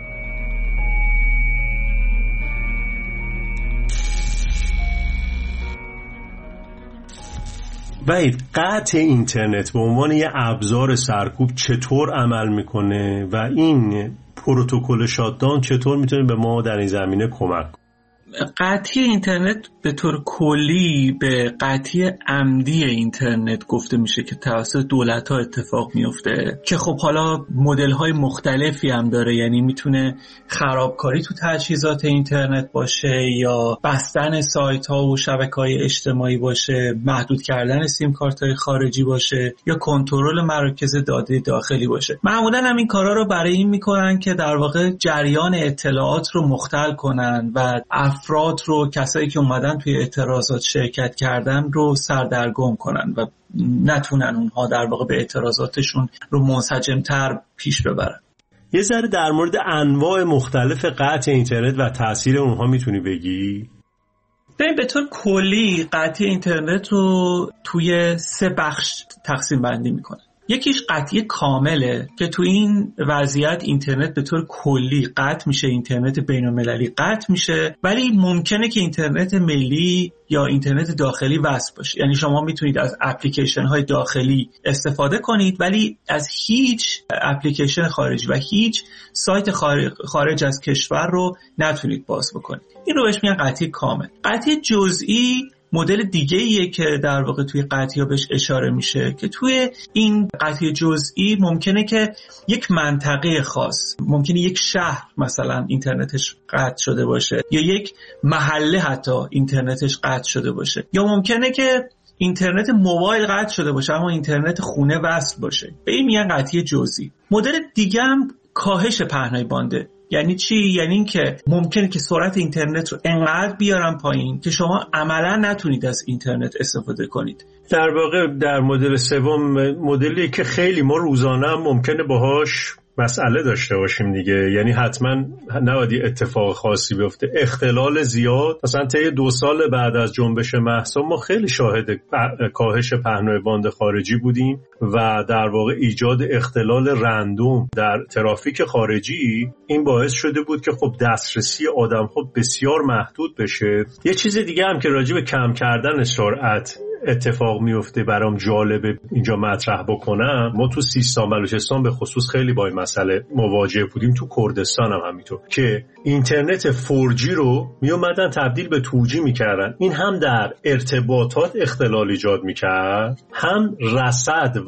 وحید، قطع اینترنت به عنوان یه ابزار سرکوب چطور عمل میکنه و این پروتکل شاتداون چطور میتونه به ما در این زمینه کمک کنه؟ قطعی اینترنت به طور کلی به قطعی عمدی اینترنت گفته میشه که توسط دولت‌ها اتفاق میفته که خب حالا مدل‌های مختلفی هم داره. یعنی میتونه خرابکاری تو تجهیزات اینترنت باشه یا بستن سایت‌ها و شبکه‌های اجتماعی باشه، محدود کردن سیم کارت‌های خارجی باشه یا کنترل مراکز داده داخلی باشه. معمولاً هم این کارا رو برای این میکنن که در واقع جریان اطلاعات رو مختل کنن و افراد رو، کسایی که اومدن توی اعتراضات شرکت کردن رو سردرگم کنن و نتونن اونها در واقع به اعتراضاتشون رو منسجم‌تر پیش ببرن. یه ذره در مورد انواع مختلف قطع اینترنت و تاثیر اونها میتونی بگی؟ ببین، به طور کلی قطع اینترنت رو توی 3 بخش تقسیم بندی میکنه. یکیش قطعی کامله که تو این وضعیت اینترنت به طور کلی قطع میشه، اینترنت بین‌المللی قطع میشه، ولی ممکنه که اینترنت ملی یا اینترنت داخلی وصل باشه. یعنی شما میتونید از اپلیکیشن های داخلی استفاده کنید ولی از هیچ اپلیکیشن خارجی و هیچ سایت خارج از کشور رو نتونید باز بکنید. این رو بهش میگن قطعی کامل. قطعی جزئی مدل دیگه ایه که در واقع توی قطعی بهش اشاره میشه که توی این قطعی جزئی ممکنه که یک منطقه خاص، ممکنه یک شهر مثلا اینترنتش قطع شده باشه یا یک محله حتی اینترنتش قطع شده باشه، یا ممکنه که اینترنت موبایل قطع شده باشه اما اینترنت خونه وصل باشه. به این میگن قطعی جزئی. مدل دیگه هم کاهش پهنای بانده. یعنی چی؟ یعنی این که ممکنه که سرعت اینترنت رو انقدر بیارن پایین که شما عملا نتونید از اینترنت استفاده کنید. در واقع در مدل سوم، مدلی که خیلی ما روزانه هم ممکنه باهاش مسئله داشته باشیم دیگه، یعنی حتما نباید اتفاق خاصی بیفته. اختلال زیاد، مثلا طی 2 سال بعد از جنبش مهسا ما خیلی شاهد کاهش پهنای باند خارجی بودیم و در واقع ایجاد اختلال رندوم در ترافیک خارجی. این باعث شده بود که خب دسترسی آدم خب بسیار محدود بشه. یه چیز دیگه هم که راجع به کم کردن سرعت اتفاق میفته برام جالبه اینجا مطرح بکنم. ما تو سیستان بلوچستان به خصوص خیلی با این مسئله مواجه بودیم، تو کردستان هم همینطور، که اینترنت 4G رو می اومدن تبدیل به 2G میکردن. این هم در ارتباطات اختلال ایجاد میکرد، هم رصد و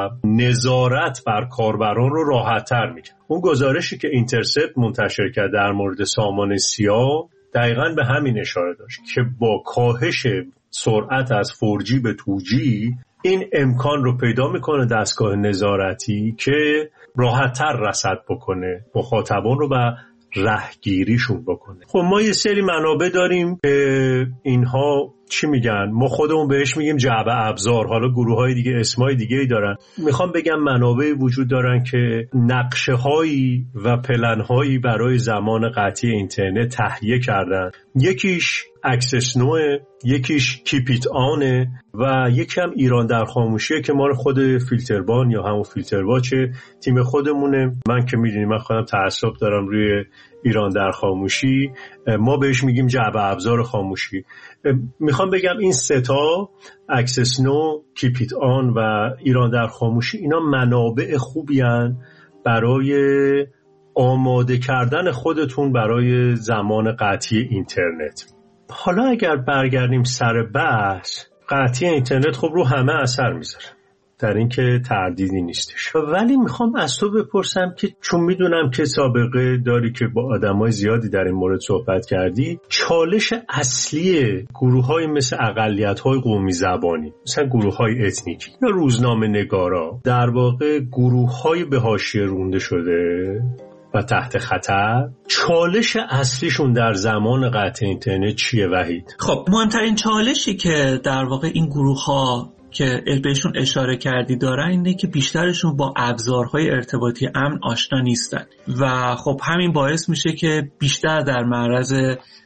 نظارت بر کاربران رو راحت‌تر میکرد. اون گزارشی که اینترسپت منتشر کرد در مورد سامان سیاه دقیقاً به همین اشاره داشت که با کاهش سرعت از 4G به 2G این امکان رو پیدا میکنه دستگاه نظارتی که راحت‌تر رصد بکنه مخاطبان رو و رهگیریشون بکنه. خب ما یه سری منابع داریم که اینها چی میگن، ما خودمون بهش میگیم جعبه ابزار، حالا گروه‌های دیگه اسمای دیگه‌ای دارن. میخوام بگم منابعی وجود دارن که نقشه‌هایی و پلن‌هایی برای زمان قطعی اینترنت تهیه کردن. یکیش اکسس نوه، یکیش کیپیت آنه و یکی هم ایران در خاموشیه که ما رو خود فیلتربان یا همون فیلتر واچ تیم خودمونه. من که میدونی من خودم تعصب دارم روی ایران در خاموشی، ما بهش میگیم جعبه ابزار خاموشی. میخوام بگم این سه تا اکسس نو، کیپیت آن و ایران در خاموشی اینا منابع خوبی هن برای آماده کردن خودتون برای زمان قطعی اینترنت. حالا اگر برگردیم سر بحث، قطعی اینترنت خب رو همه اثر میذاره، در این که تردیدی نیستش. ولی میخوام از تو بپرسم که چون میدونم که سابقه داری که با آدمای زیادی در این مورد صحبت کردی، چالش اصلی گروه‌های مثل اقلیت‌های قومی زبانی، مثلا گروه‌های اتنیکی یا روزنامه نگارا، در واقع گروه‌های به حاشیه رونده شده و تحت خطر، چالش اصلیشون در زمان قطع اینترنت چیه وحید؟ خب مهمترین چالشی که در واقع این گروه‌ها که بهشون اشاره کردی دارن اینه که بیشترشون با ابزارهای ارتباطی امن آشنا نیستن و خب همین باعث میشه که بیشتر در معرض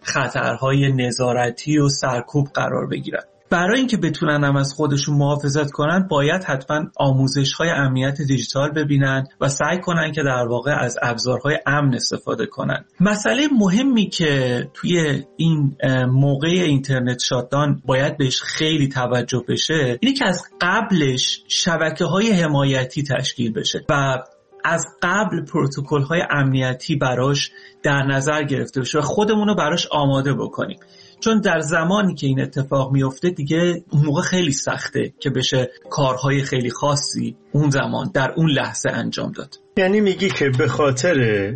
خطرهای نظارتی و سرکوب قرار بگیرن. برای اینکه بتونن هم از خودشون محافظت کنن باید حتما آموزش‌های امنیت دیجیتال ببینن و سعی کنن که در واقع از ابزارهای امن استفاده کنن. مسئله مهمی که توی این موقع اینترنت شاتداون باید بهش خیلی توجه بشه اینه که از قبلش شبکه‌های حمایتی تشکیل بشه و از قبل پروتکل‌های امنیتی براش در نظر گرفته بشه و خودمون رو براش آماده بکنیم، چون در زمانی که این اتفاق میفته دیگه اون موقع خیلی سخته که بشه کارهای خیلی خاصی اون زمان در اون لحظه انجام داد. یعنی میگی که به خاطر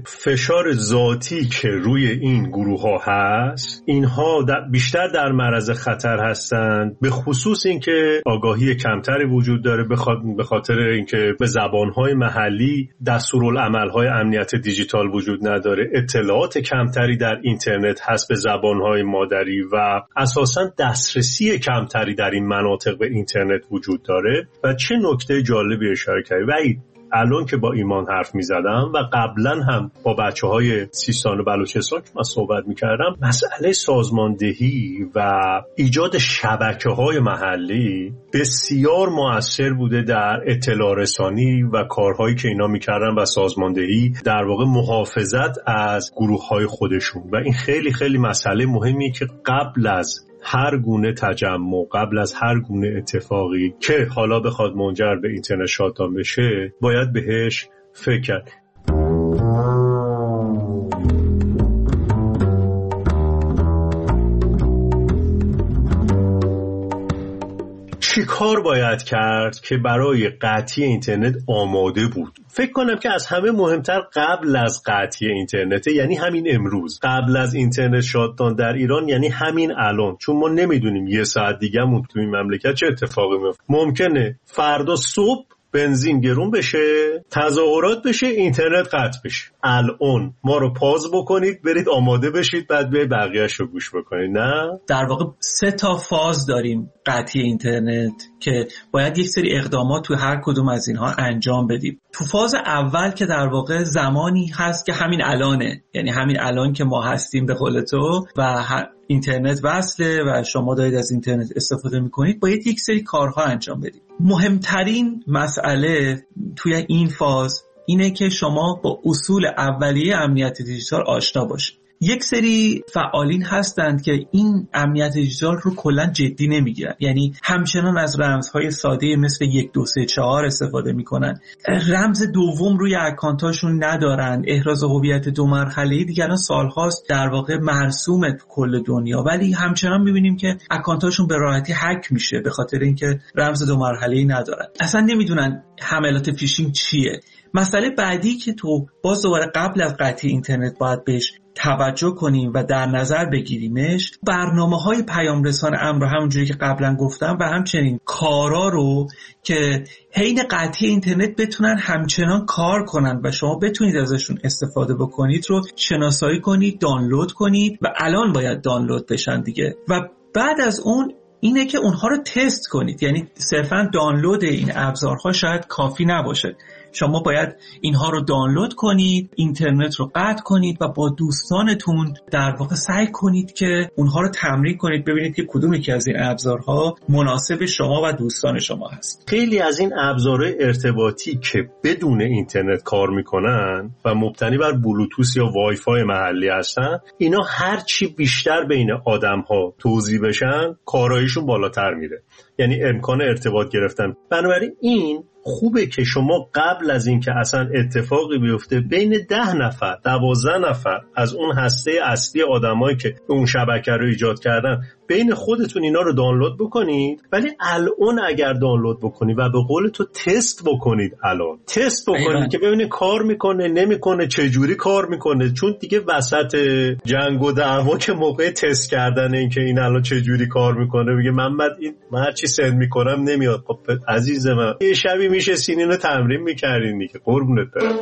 فشار ذاتی که روی این گروه ها هست، اینها بیشتر در معرض خطر هستند، به خصوص اینکه آگاهی کمتری وجود داره، به خاطر اینکه به زبانهای محلی دستورالعملهای امنیت دیجیتال وجود نداره، اطلاعات کمتری در اینترنت هست به زبانهای مادری و اساساً دسترسی کمتری در این مناطق به اینترنت وجود داره. و چه نکته جالبی اشاره کردی وحید، الان که با ایمان حرف می زدم و قبلا هم با بچه‌های سیستان و بلوچستان که من صحبت می کردم، مسئله سازماندهی و ایجاد شبکه‌های محلی بسیار مؤثر بوده در اطلاع رسانی و کارهایی که اینا می کردن و سازماندهی در واقع محافظت از گروه‌های خودشون. و این خیلی خیلی مسئله مهمیه که قبل از هر گونه تجمع، قبل از هر گونه اتفاقی که حالا بخواد منجر به اینترنت شاتداون بشه باید بهش فکر کرد. چی کار باید کرد که برای قطعی اینترنت آماده بود؟ فکر کنم که از همه مهمتر قبل از قطعی اینترنت، یعنی همین امروز، قبل از اینترنت شاتداون در ایران، یعنی همین الان، چون ما نمیدونیم یه ساعت دیگه مون تو این مملکت چه اتفاقی میفته. ممکنه فردا صبح بنزین گرون بشه، تظاهرات بشه، اینترنت قطع بشه. الان ما رو پاز بکنید، برید آماده بشید، بعد به بقیه‌اش رو گوش بکنید. نه، در واقع 3 تا فاز داریم قطعی اینترنت که باید یک سری اقدامات تو هر کدوم از اینها انجام بدیم. تو فاز اول که در واقع زمانی هست که همین الانه، یعنی همین الان که ما هستیم به قول تو و اینترنت وصله و شما دارید از اینترنت استفاده میکنید، باید یک سری کارها انجام بدید. مهمترین مسئله توی این فاز اینه که شما با اصول اولیه امنیت دیجیتال آشنا باشید. یک سری فعالین هستند که این امنیت دیجیتال رو کلا جدی نمیگیرن، یعنی همچنان از رمزهای ساده مثل 1 2 3 4 استفاده میکنن، رمز دوم روی اکانتاشون ندارن، احراز هویت 2 مرحله‌ای دیگه الان سالهاست در واقع مرسومه تو کل دنیا، ولی همچنان میبینیم که اکانتاشون به راحتی هک میشه به خاطر اینکه رمز 2 مرحله‌ای ندارن، اصلا نمیدونن حملات فیشینگ چیه. مسئله بعدی که تو باز دوباره قبل از قطعی اینترنت باید بهش توجه کنیم و در نظر بگیریمش، برنامه‌های پیام رسان امن رو همونجوری که قبلا گفتم و همچنین کارا رو که حین قطعی اینترنت بتونن همچنان کار کنن و شما بتونید ازشون استفاده بکنید رو شناسایی کنید، دانلود کنید و الان باید دانلود بشن دیگه. و بعد از اون اینه که اونها رو تست کنید. یعنی صرفا دانلود این ابزارها شاید کافی نباشه. شما باید اینها رو دانلود کنید، اینترنت رو قطع کنید و با دوستانتون در واقع سعی کنید که اونها رو تمرین کنید، ببینید که کدوم یکی از این ابزارها مناسب شما و دوستان شما هست. خیلی از این ابزارهای ارتباطی که بدون اینترنت کار میکنن و مبتنی بر بلوتوث یا وای فای محلی هستن، اینا هرچی بیشتر بین آدم‌ها توزیع بشن کاراییشون بالاتر میره، یعنی امکان ارتباط گرفتن. بنابراین این خوبه که شما قبل از این که اصلا اتفاقی بیفته بین 10 نفر 12 نفر از اون هسته اصلی آدمایی که اون شبکه رو ایجاد کردن بین خودتون اینا رو دانلود بکنید. ولی الان اگر دانلود بکنید و به قول تو تست بکنید، الان تست بکنید که ببینید کار میکنه نمیکنه، چه جوری کار میکنه، چون دیگه وسط جنگ و دعوا که موقع تست کردن این که این الان چه جوری کار میکنه میگه محمد این من هر چی سند میکنم نمیاد. خب عزیز من یه شبی میشه سینین رو تمرین میکردین دیگه، قربونت برم.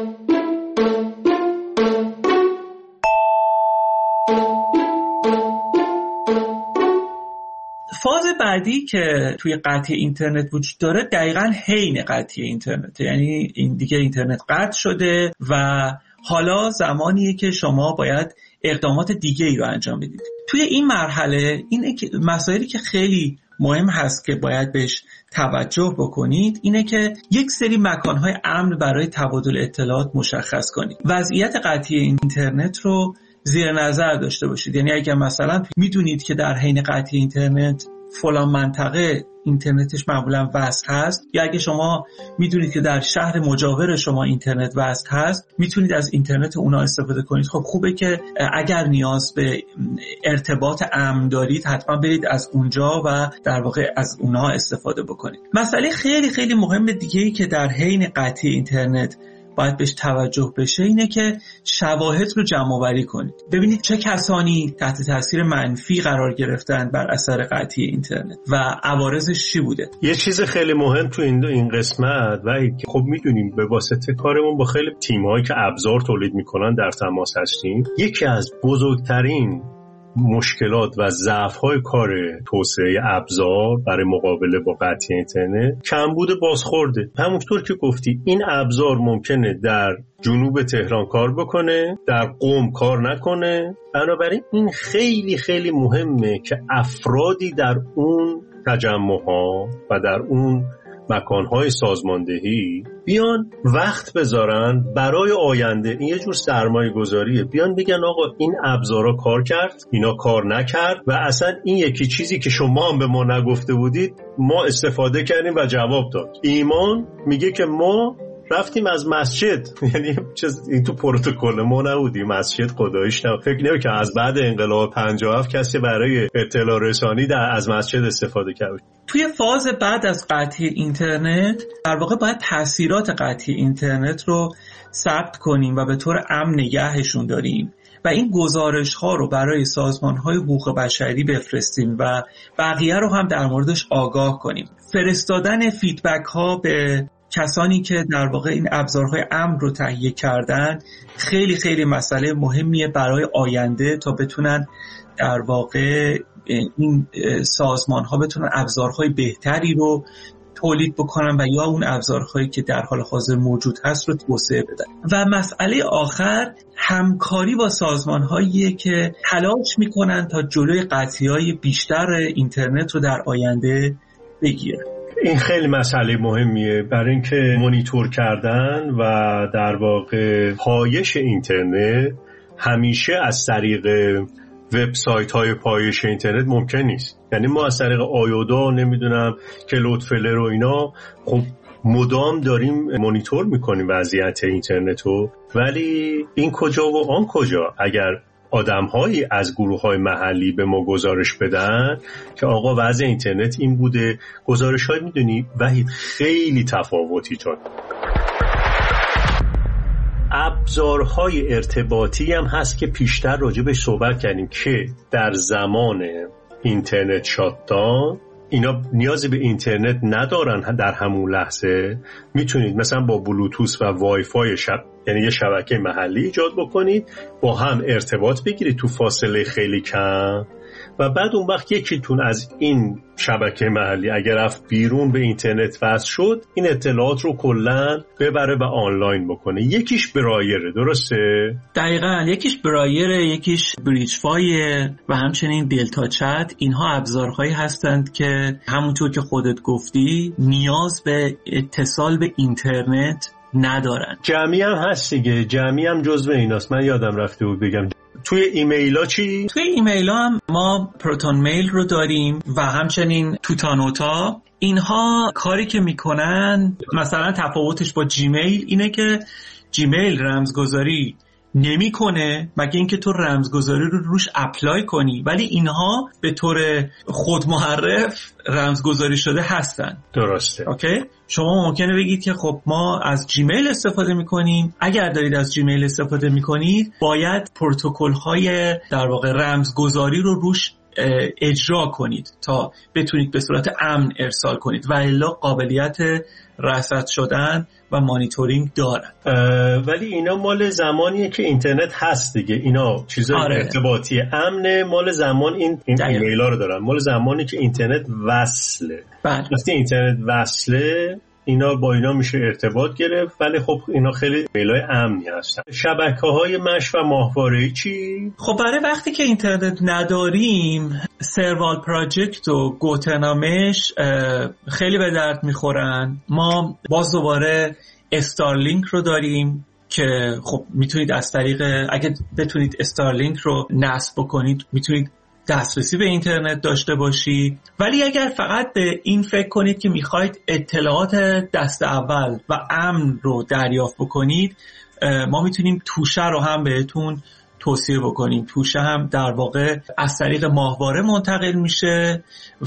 فاز بعدی که توی قطعی اینترنت وجود داره دقیقاً حین قطعی اینترنت، یعنی این دیگه اینترنت قطع شده و حالا زمانیه که شما باید اقدامات دیگه ای رو انجام بدید. توی این مرحله این مسائلی که خیلی مهم هست که باید بهش توجه بکنید اینه که یک سری مکانهای امن برای تبادل اطلاعات مشخص کنید. وضعیت قطعی اینترنت رو زیر نظر داشته باشید. یعنی اگر مثلا میدونید که در حین قطعی اینترنت فلان منطقه اینترنتش معمولا وصل هست، یا اگه شما میدونید که در شهر مجاور شما اینترنت وصل هست، میتونید از اینترنت اونا استفاده کنید. خب خوبه که اگر نیاز به ارتباط امن دارید حتما برید از اونجا و در واقع از اونها استفاده بکنید. مسئله خیلی خیلی مهم دیگه‌ای که در حین قطعی اینترنت باید بهش توجه بشه اینه که شواهد رو جمع آوری کنید. ببینید چه کسانی تحت تاثیر منفی قرار گرفتن بر اثر قطعی اینترنت و عوارضش چی بوده. یه چیز خیلی مهم تو این قسمت و خب میدونیم به واسطه کارمون با خیلی تیم‌هایی که ابزار تولید میکنن در تماس هستیم. یکی از بزرگترین مشکلات و ضعف‌های کار توسعه ابزار برای مقابله با قطعی اینترنت کمبود بازخورده. همونطور که گفتی این ابزار ممکنه در جنوب تهران کار بکنه، در قم کار نکنه. بنابراین این خیلی خیلی مهمه که افرادی در اون تجمع‌ها و در اون مکانهای سازماندهی بیان وقت بذارن برای آینده. این یه جور سرمایه گذاریه. بیان بگن آقا این ابزارا کار کرد، اینا کار نکرد و اصلا این یکی چیزی که شما هم به ما نگفته بودید ما استفاده کردیم و جواب داد. ایمان میگه که ما رفتیم از مسجد، یعنی این تو پروتکل ما نبودیم، مسجد خداییش نبود. فکر نمی که از بعد انقلاب 57 کسی برای اطلاع رسانی از مسجد استفاده کرد. توی فاز بعد از قطعی اینترنت در واقع باید تاثیرات قطعی اینترنت رو ثبت کنیم و به طور امن نگهشون داریم و این گزارش ها رو برای سازمان های حقوق بشری بفرستیم و بقیه رو هم در موردش آگاه کنیم. فرستادن فیدبک ها به کسانی که در واقع این ابزارهای امن رو تهیه کردن خیلی خیلی مسئله مهمیه برای آینده تا بتونن در واقع این سازمان ها بتونن ابزارهای بهتری رو تولید بکنن و یا اون ابزارهایی که در حال حاضر موجود هست رو توسعه بدن. و مسئله آخر همکاری با سازمان‌هایی که تلاش میکنن تا جلوی قطعی‌های بیشتر اینترنت رو در آینده بگیرن. این خیلی مسئله مهمیه برای اینکه مانیتور کردن و در واقع پایش اینترنت همیشه از طریق وبسایت‌های پایش اینترنت ممکن نیست. یعنی ما از طریق آیودا نمیدونم که لودفلر و اینا خب مدام داریم مانیتور میکنیم وضعیت اینترنت رو، ولی این کجا و آن کجا؟ اگر آدم‌هایی از گروه‌های محلی به ما گزارش بدن که آقا وضع اینترنت این بوده، گزارش‌های میدونی وحید خیلی تفاوتی شد. ابزارهای ارتباطی هم هست که پیشتر راجبش صحبت کردیم که در زمان اینترنت شاتداون اینا نیازی به اینترنت ندارن، در همون لحظه میتونید مثلا با بلوتوث و وای فای یعنی یه شبکه محلی ایجاد بکنید، با هم ارتباط بگیرید تو فاصله خیلی کم و بعد اون وقت یکیتون از این شبکه محلی اگر رفت بیرون به اینترنت وصل شد، این اطلاعات رو کلاً ببره و آنلاین بکنه. یکیش برایره، درسته؟ دقیقاً، یکیش برایره، یکیش بریجفایه و همچنین دلتا چت. اینها ابزارهایی هستند که همونطور که خودت گفتی نیاز به اتصال به اینترنت ندارن. جمعی هم هست دیگه، جمعی هم جزو ایناست. من یادم رفته بود بگم. توی ایمیلا چی؟ توی ایمیلا هم ما پروتون میل رو داریم و همچنین توتانوتا. اینها کاری که میکنن، مثلا تفاوتش با جیمیل اینه که جیمیل رمزگذاری نمیکنه مگه اینکه تو رمزگذاری رو روش اپلای کنی، ولی اینها به طور خودمحرف رمزگذاری شده هستن. درسته. اوکی؟ شما ممکنه بگید که خب ما از جیمیل استفاده میکنیم. اگر دارید از جیمیل استفاده میکنید باید پروتکل های در واقع رمزگذاری رو روش اجرا کنید تا بتونید به صورت امن ارسال کنید و الا قابلیت رصد شدن و مانیتورینگ دارن. ولی اینا مال زمانیه که اینترنت هست دیگه. اینا چیزای ارتباطی امنه، مال زمان این ایمیلا رو دارن، مال زمانی که اینترنت وصله. وقتی اینترنت وصله اینا با اینا میشه ارتباط گرفت، ولی خب اینا خیلی ایمیلای امنی هستن. شبکه‌های مش و ماهواره‌ای چی؟ خب برای وقتی که اینترنت نداریم، سروال پراجکت و گوتنامش خیلی به درد میخورن. ما باز دوباره استارلینک رو داریم که خب میتونید از طریق، اگه بتونید استارلینک رو نصب بکنید میتونید دسترسی به اینترنت داشته باشید. ولی اگر فقط به این فکر کنید که میخواید اطلاعات دست اول و امن رو دریافت بکنید، ما میتونیم توشه رو هم بهتون توصیه بکنیم. توشه هم در واقع از طریق ماهواره منتقل میشه،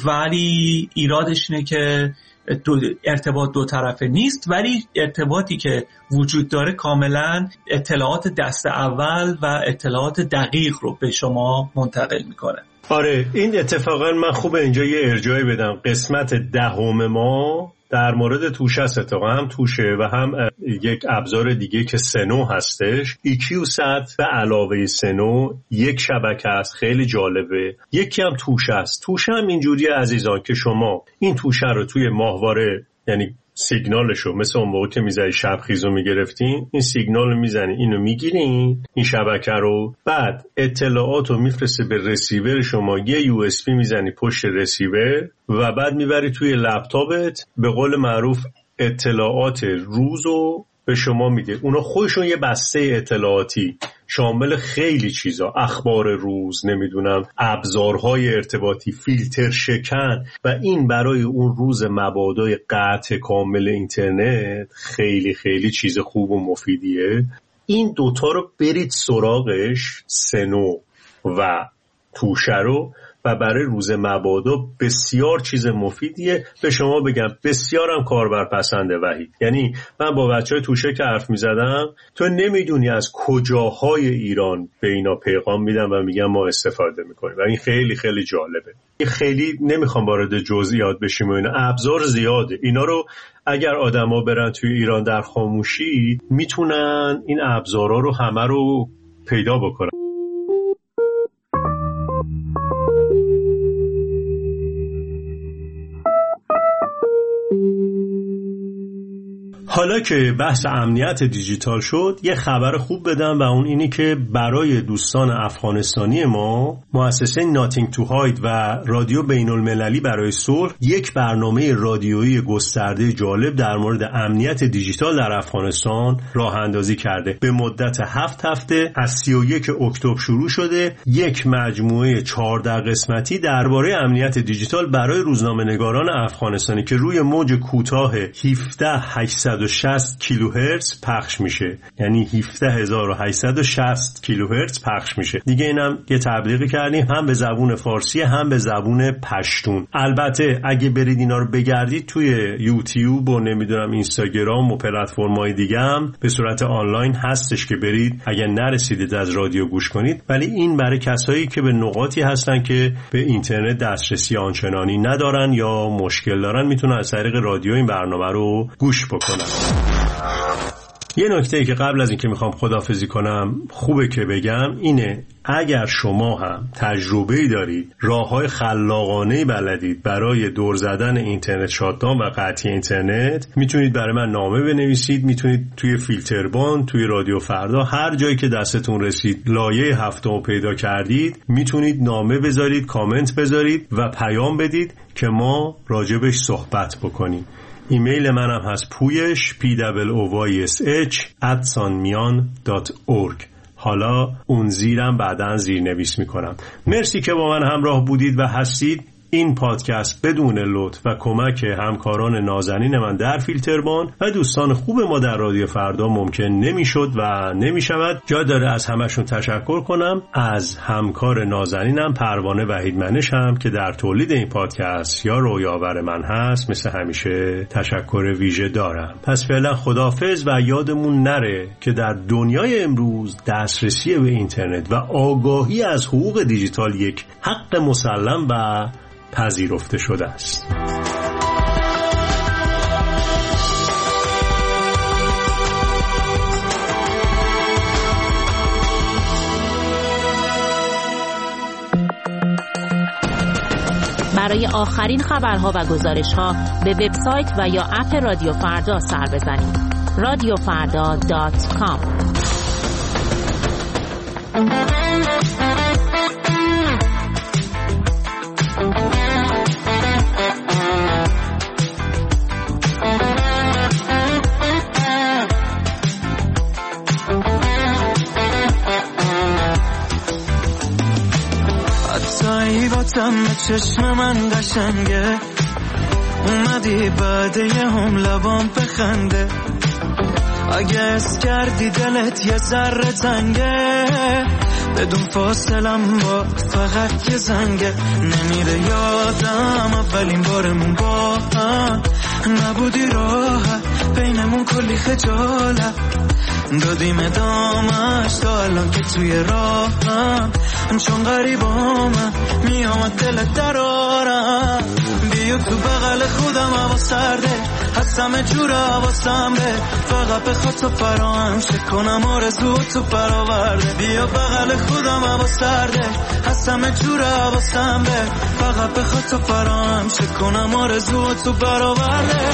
ولی ایرادش اینه که ارتباط دو طرفه نیست، ولی ارتباطی که وجود داره کاملا اطلاعات دست اول و اطلاعات دقیق رو به شما منتقل میکنه. آره، این اتفاقا من خوبه اینجا یه ارجاعی بدم. قسمت 10 ما در مورد توشه است، اتفاقا هم توشه و هم یک ابزار دیگه که سنو هستش. EQSAT به علاوه سنو یک شبکه است خیلی جالبه. یکی هم توشه است. توشه هم اینجوریه عزیزان که شما این توشه رو توی ماهواره، یعنی سیگنالشو مثل اون موقع که میزنی شبخیزو میگرفتین، این سیگنال رو میزنی، اینو میگیرین این شبکه رو، بعد اطلاعاتو میفرسته به رسیور شما، یه USB میزنی پشت رسیور و بعد میبری توی لپتاپت، به قول معروف اطلاعات روزو به شما میده. اونا خودشون یه بسته اطلاعاتی شامل خیلی چیزا، اخبار روز، نمیدونم ابزارهای ارتباطی، فیلتر شکن، و این برای اون روز مبادای قطع کامل اینترنت خیلی خیلی چیز خوب و مفیدیه. این دوتا رو برید سراغش، سنو و توشه رو، و برای روز مبادا بسیار چیز مفیدیه. به شما بگم بسیارم کاربرپسنده وحید. یعنی من با بچهای توشه که حرف میزدم، تو نمیدونی از کجاهای ایران به اینا پیغام میدم و میگم ما استفاده میکنیم و این خیلی خیلی جالبه. خیلی نمیخوام وارد جزئیات بشیم و اینا، ابزار زیاده. اینا رو اگر آدما برن توی ایران در خاموشی میتونن این ابزارا رو همه رو پیدا بکنن. حالا که بحث امنیت دیجیتال شد، یه خبر خوب بدم و اون اینی که برای دوستان افغانستانی ما، مؤسسه ناتینگ تو هاید و رادیو بین المللی برای صلح یک برنامه رادیویی گسترده جالب در مورد امنیت دیجیتال در افغانستان راه اندازی کرده. به مدت 7 هفته از 31 اکتبر شروع شده، یک مجموعه 14 قسمتی درباره امنیت دیجیتال برای روزنامه‌نگاران افغانستانی که روی موج کوتاه 17860 کیلوهرتز پخش میشه. یعنی 17860 کیلوهرتز پخش میشه. دیگه اینم یه تبلیغی کردیم، هم به زبون فارسی هم به زبون پشتون. البته اگه برید اینا رو بگردید توی یوتیوب و نمیدونم اینستاگرام و پلتفرم‌های دیگه هم به صورت آنلاین هستش که برید اگه نرسیدید از رادیو گوش کنید. ولی این برای کسایی که به نقاطی هستن که به اینترنت دسترسی آنچنانی ندارن یا مشکل دارن، میتونن از طریق رادیو این برنامه رو گوش بکنن. یه نکته که قبل از اینکه میخوام خداحافظی کنم خوبه که بگم اینه، اگر شما هم تجربه‌ای دارید، راه‌های خلاقانه‌ای بلدید برای دور زدن اینترنت شاتداون و قطعی اینترنت، میتونید برای من نامه بنویسید. میتونید توی فیلتربان، توی رادیو فردا، هر جایی که دستتون رسید لایه هفتم پیدا کردید، میتونید نامه بذارید، کامنت بذارید و پیام بدید که ما راجبش صحبت بکنیم. ایمیل منم هست پویش pwoish@sanmian.org. حالا اون زیرم بعداً زیرنویس میکنم. مرسی که با من همراه بودید و هستید. این پادکست بدون لطف و کمک همکاران نازنین من در فیلتربان و دوستان خوب ما در رادیو فردا ممکن نمیشد و نمیشود. جا داره از همشون تشکر کنم. از همکار نازنینم پروانه وحیدمنش هم که در تولید این پادکست یا رویاور من هست مثل همیشه تشکر ویژه دارم. پس فعلا خداحافظ و یادمون نره که در دنیای امروز دسترسی به اینترنت و آگاهی از حقوق دیجیتال یک حق مسلم و پذیرفته شده است. برای آخرین خبرها و گزارش‌ها به وبسایت و یا اپ رادیو فردا سر بزنید. radiofarda.com. تم چشم من قشنگه، اومدی بعد یه هم لبام بخنده، اگه اس کردی دلت یه ذره تنگه، بدون فاصلم با فقط یه زنگه، نمیره یادم اولین بارمون با هم نبودی راحت، بینمون کلی خجالت دادیم ادامش تا الان که توی راهم، چون غریبامم میامد دلت درارم، بیا تو بغل خودم هوا سرده، هستم جور حواسم به فقط به خود تو فرام شک کنم آرزو تو برآورده، بیا بغل خودم هوا سرده، هستم جور حواسم به فقط به خود تو فرام شک کنم آرزو تو برآورده.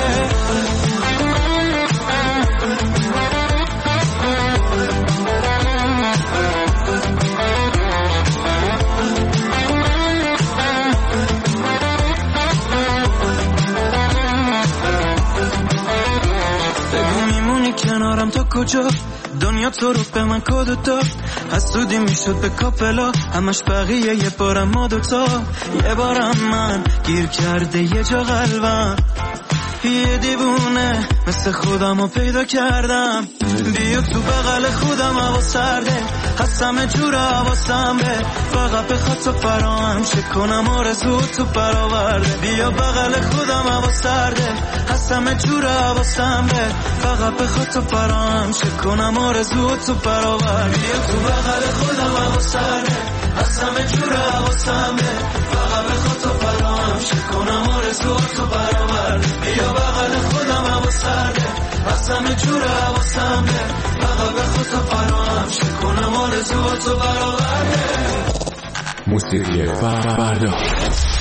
کنارم تا کجا دنیا تو رو به من کد داد، حسودی میشد به کاپلا همش بقیه یه بارم ما دوتا، یه بارم من گیر کرده یه جا قلبم، یه دیوونه مثل خودم رو پیدا کردم، بیا تو بغل خودم هوا سرده، هستم جور حواسم به فقط به خود تو فرام شک کنم آرزو تو برآورده، بیا بغل خودم هوا سرده، هستم جور حواسم به فقط به خود تو فرام شک کنم آرزو تو برآورده، بیا تو بغل خودم هوا سرده، هستم جور حواسم به فقط به خود تو فرام شک کنم آرزو تو برآورده، بیا بغل خودم هوا سرده، هستم جور حواسم به فقط به خود تو فرام شک کنم آرزو تو برآورده. موسیقی فردا.